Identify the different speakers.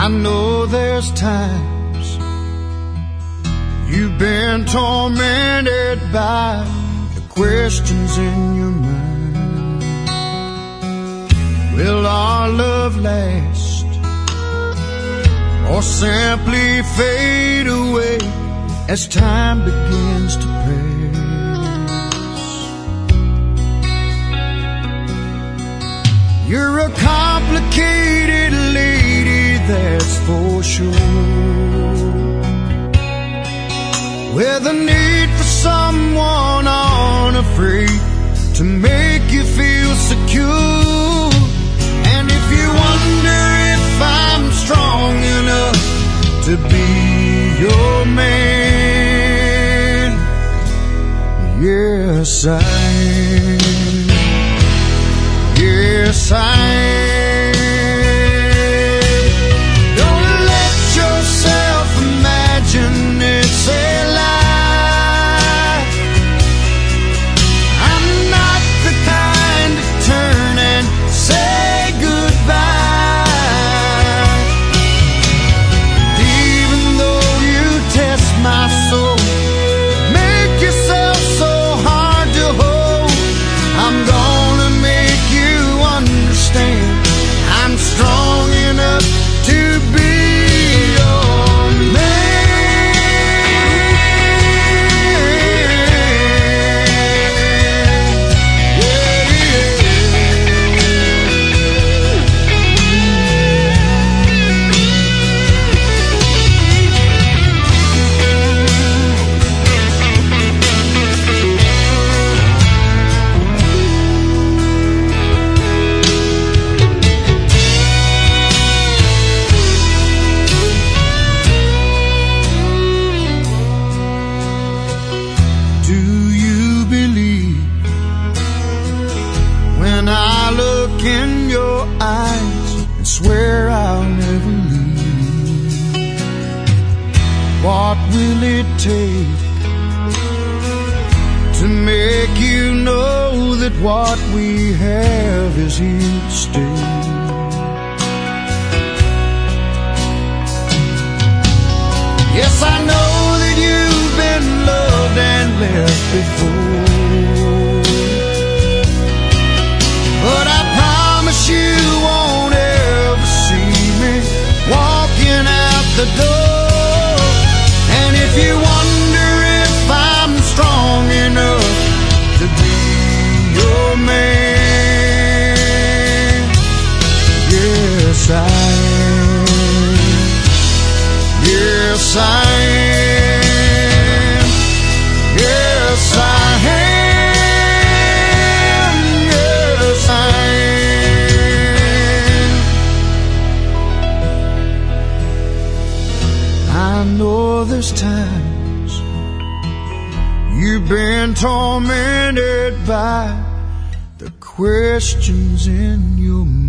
Speaker 1: I know there's times you've been tormented by the questions in your mind. Will our love last or simply fade away as time begins to pass? You're a complicated lady, that's for sure, with a need for someone unafraid to make you feel secure. And if you wonder if I'm strong enough to be your man, yes I am. Yes, I am. Don't let yourself imagine it's a lie. I'm not the kind to turn and say goodbye. Even though you test my soul, make yourself so hard to hold, I'm gonna make you understand I'm strong enough to be your man. Do you believe when I look in your eyes and swear I'll never leave? What will it take to make you know that what we have is here to stay? Yes, I know that you've been loved and left before, but I promise you won't ever see me walking out the door. And if you wonder if I'm strong enough to be your man, yes I am. Yes I am. Yes I am. Yes I am. I know there's times you've been tormented by the questions in your mind.